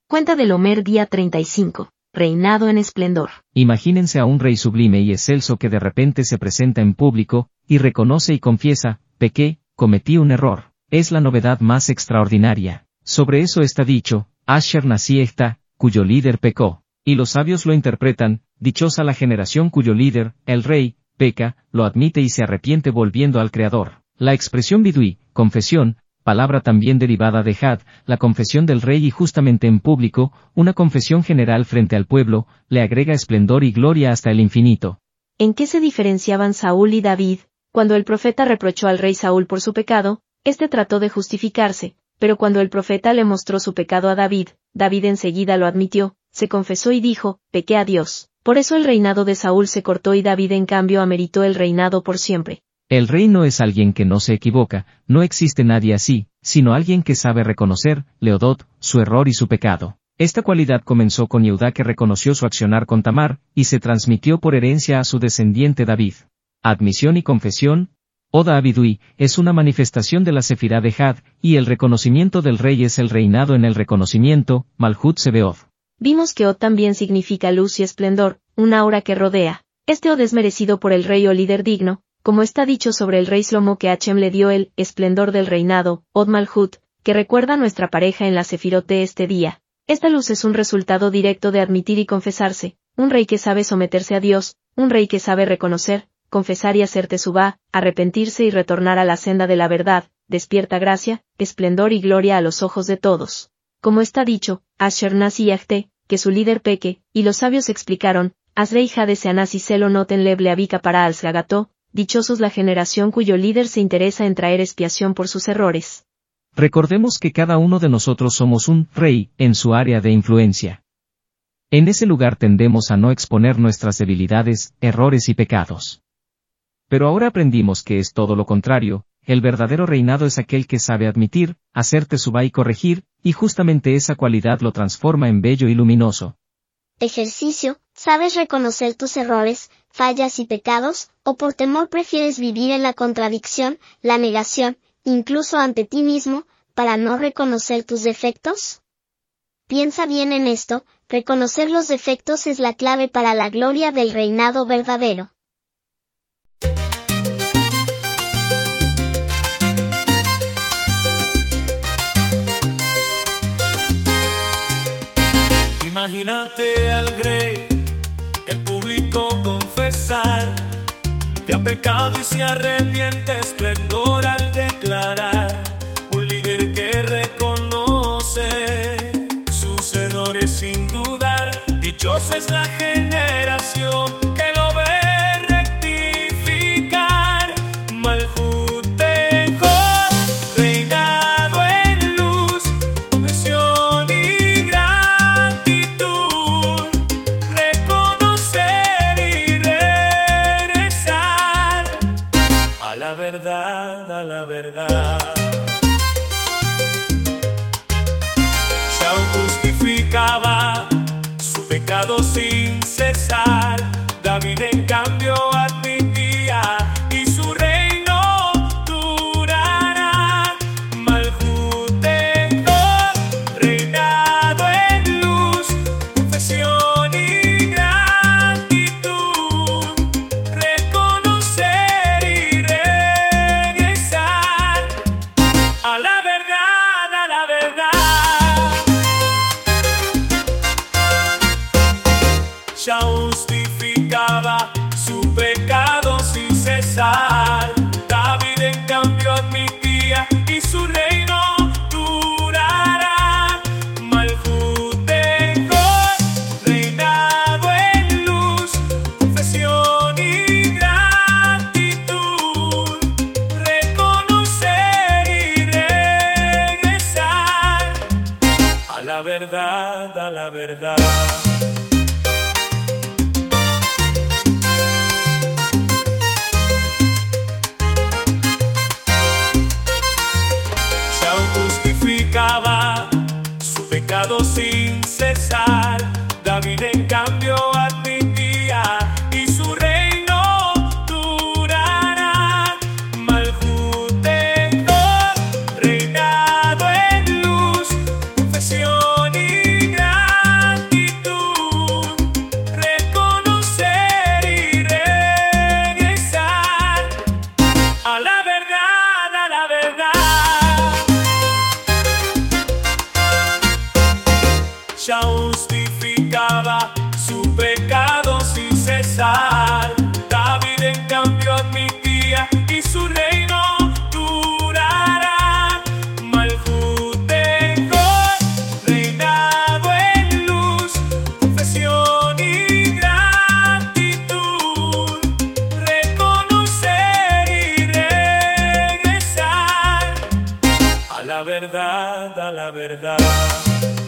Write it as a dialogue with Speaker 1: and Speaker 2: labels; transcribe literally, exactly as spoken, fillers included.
Speaker 1: Cuenta del Homer día treinta y cinco. Reinado en esplendor.
Speaker 2: Imagínense a un rey sublime y excelso que de repente se presenta en público, y reconoce y confiesa: pequé, cometí un error. Es la novedad más extraordinaria. Sobre eso está dicho: Asher Nasiehta, cuyo líder pecó. Y los sabios lo interpretan: dichosa la generación cuyo líder, el rey, peca, lo admite y se arrepiente volviendo al Creador. La expresión bidui, confesión, palabra también derivada de had, la confesión del rey, y justamente en público, una confesión general frente al pueblo, le agrega esplendor y gloria hasta el infinito.
Speaker 1: ¿En qué se diferenciaban Saúl y David? Cuando el profeta reprochó al rey Saúl por su pecado, éste trató de justificarse, pero cuando el profeta le mostró su pecado a David, David enseguida lo admitió, se confesó y dijo: pequé a Dios. Por eso el reinado de Saúl se cortó y David en cambio ameritó el reinado por siempre.
Speaker 2: El rey no es alguien que no se equivoca, no existe nadie así, sino alguien que sabe reconocer, Leodot, su error y su pecado. Esta cualidad comenzó con Yehudá, que reconoció su accionar con Tamar, y se transmitió por herencia a su descendiente David. Admisión y confesión, Oda Abidui, es una manifestación de la Sefirá de Had, y el reconocimiento del rey es el reinado en el reconocimiento, Malhut Sebeod.
Speaker 1: Vimos que Od también significa luz y esplendor, un aura que rodea. Este Od es merecido por el rey o líder digno, como está dicho sobre el rey Shlomo que Hachem le dio el esplendor del reinado, Od Malhut, que recuerda a nuestra pareja en la Sefirot de este día. Esta luz es un resultado directo de admitir y confesarse, un rey que sabe someterse a Dios, un rey que sabe reconocer, confesar y hacer tesubá, arrepentirse y retornar a la senda de la verdad, despierta gracia, esplendor y gloria a los ojos de todos. Como está dicho, Asher Nasi Yahte, que su líder peque, y los sabios explicaron: Asrei Hadese Anasi Selo Noten Leble Abika para Alsgagató, dichosos la generación cuyo líder se interesa en traer expiación por sus errores.
Speaker 2: Recordemos que cada uno de nosotros somos un rey en su área de influencia. En ese lugar tendemos a no exponer nuestras debilidades, errores y pecados. Pero ahora aprendimos que es todo lo contrario. El verdadero reinado es aquel que sabe admitir, hacer tesubá y corregir, y justamente esa cualidad lo transforma en bello y luminoso.
Speaker 3: Ejercicio: ¿sabes reconocer tus errores, fallas y pecados, o por temor prefieres vivir en la contradicción, la negación, incluso ante ti mismo, para no reconocer tus defectos? Piensa bien en esto: reconocer los defectos es la clave para la gloria del reinado verdadero.
Speaker 4: Imagínate al rey en público confesar que ha pecado y se arrepiente, esplendor al declarar. Un líder que reconoce sus errores sin dudar. Dichosa es la generación que lo ve rectificar. Malhut Tehor, reinado en luz, confesión y gratitud. Reconocer y regresar a la verdad, a la verdad. Saúl justificaba su pecado sin cesar. David en cambio admitía, y su reino durará. Malhut Tehor, reinado en luz, confesión y gratitud. Reconocer y regresar a la verdad, a la verdad. Ya justificaba su pecado sin cesar. David en cambio admitía, y su reino durará. Malhut Tehor, reinado en luz, confesión y gratitud. Reconocer y regresar a la verdad, a la verdad. Justificaba su pecado sin cesar. David en cambio admitía, y su reino durará. Malhut Tehor, reinado en luz, confesión y gratitud. lucha justificaba su pecado sin cesar. David en cambio admitía y su reino durará. Malhut dejó reinado en luz, confesión y gratitud, reconocer y regresar a la verdad, a la verdad.